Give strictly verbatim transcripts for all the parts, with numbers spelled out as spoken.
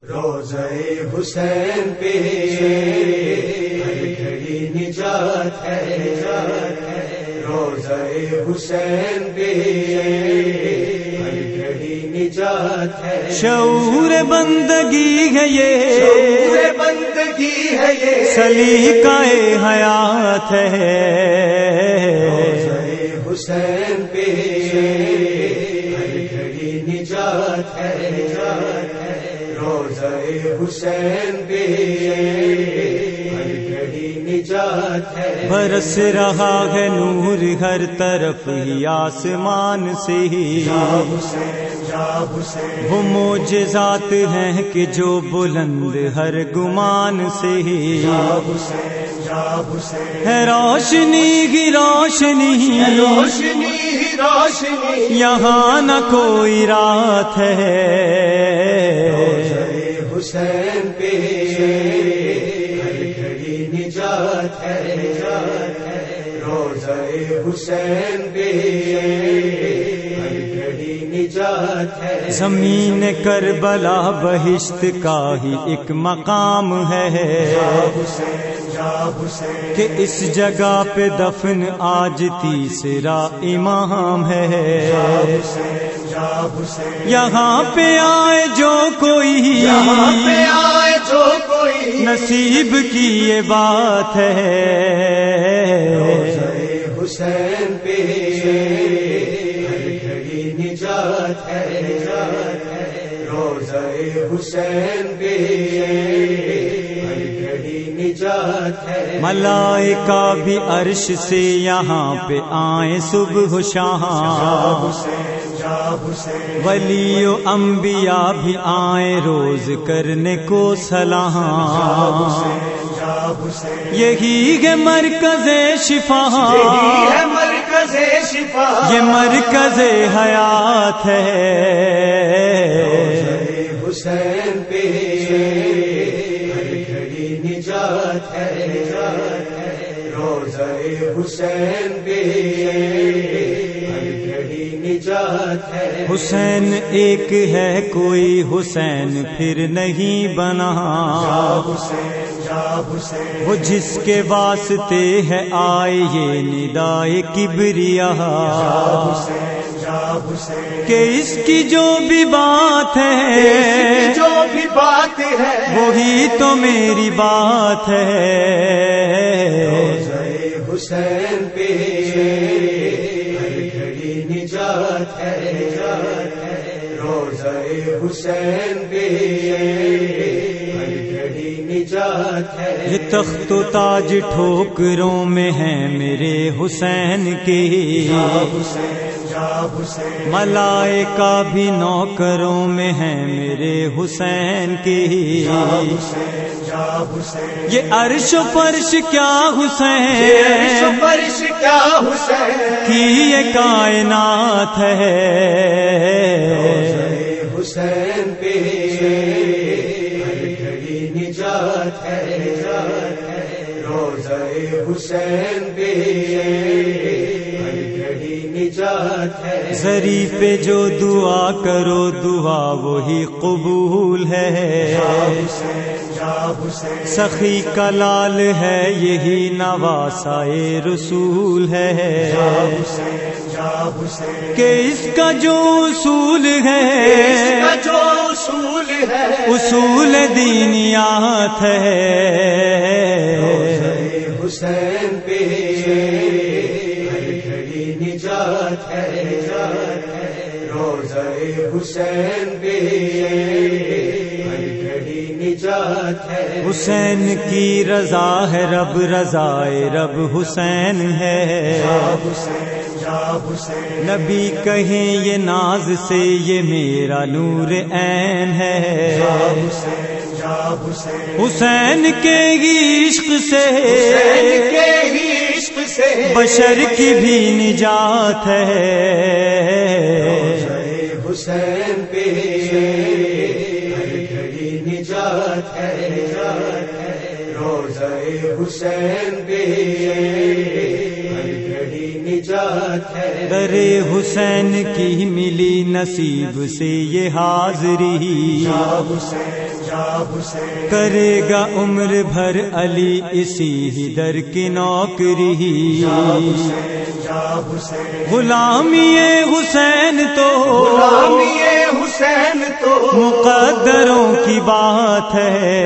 روضہ حسین پہ ہر گھڑی نجات ہے، روضہ حسین پہ ہر گھڑی نجات ہے، شعور بندگی ہے یہ، شعور بندگی ہے یہ، سلیقہ حیات ہے، روضہ حسین پہ ہر گھڑی نجات ہے، روضہ حسین پہ ہر گھڑی نجات ہے، برس رہا ہے نور ہر طرف ہی آسمان سے ہی، یا حسین یا حسین، وہ معجزات ہیں کہ جو بلند ہر گمان سے ہی، یا حسین یا حسین، ہے روشنی ہی روشنی، روشنی ہی روشنی، یہاں نہ کوئی رات ہے، حسین پہ ہر گھڑی نجات ہے، روضہ حسین پہ ہر گھڑی نجات ہے، زمین کربلا بہشت کا ہی ایک مقام ہے، یا حسین یا حسین، کہ اس جگہ پہ دفن آج تیسرا امام ہے، یا حسین یا حسین، یہاں پہ آئے جو کوئی، یہاں پہ آئے جو کوئی، نصیب کی یہ بات ہے، روضہ حسین پہ ہر گھڑی نجات ہے، روضہ حسین پہ ہر گھڑی نجات ہے، ملائکہ بھی عرش سے یہاں پہ آئیں صبح و شام، حسین یا حسین، ولی و انبیاء بھی آئیں روز کرنے کو سلام، یا حسین، یہی ہے مرکز شفا، یہی ہے مرکز شفا، یہ مرکز حیات ہے، حسین پہ ہر گھڑی نجات ہے، روضہ حسین پہ ہر گھڑی نجات ہے، حسین ایک ہے کوئی حسین پھر نہیں بنا، حسین یا حسین، وہ جس کے واسطے ہے آئے یہ ندائے کبریا، حسین یا حسین، کہ اس کی جو بھی بات ہے جو بھی بات ہے وہی تو میری بات ہے، روضہ حسین پہ ہر گھڑی نجات ہے، روضہ حسین پہ ہر گھڑی نجات ہے، یہ تخت و تاج ٹھوکروں میں ہیں میرے حسین کے، حسین یا حسین، ملائکہ بھی نوکروں میں ہیں میرے حسین کے، حسین یا حسین، یہ عرش و فرش کیا عرش و حسین فرش کیا حسین کی یہ کائنات ہے، حسین پہ ہر گھڑی نجات ہے، روضہ حسین پہ ہر گھڑی نجات ہے، ظریف پہ جو دعا کرو دعا وہی قبول ہے، حسین یا حسین، سخی کا لال ہے یہی نواسائے رسول ہے، حسین یا حسین، کہ اس کا جو اصول ہے کا جو اصول ہے اصول دینیات ہے، حسین پہ ہر گھڑی نجات ہے، روضہ حسین پہ ہر گھڑی نجات ہے، حسین کی رضا ہے رب رضائے رب حسین ہے، حسین یا حسین، نبی کہیں یہ ناز سے یہ میرا نور عین ہے، حسین یا حسین، حسین کے ہی عشق سے حسین کے ہی عشق سے بشر کی بھی نجات ہے، حسین پہ ہر گھڑی نجات ہے، روضہ حسین پہ ہر گھڑی نجات ہے، در حسین کی ملی نصیب سے یہ حاضری، یا حسین یا کرے گا عمر بھر علی اسی ہی در کی نوکری، غلامی حسین تو حسین تو مقدروں کی بات ہے،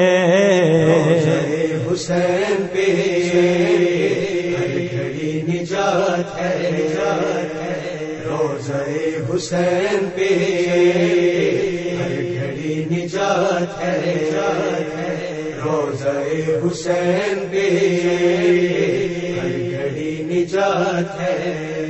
حسین پہ ہر گھڑی نجات ہے، روزہ حسین پہ ہر گھڑی نجات ہے، روزہ حسین پہ ہر گھڑی نجات ہے۔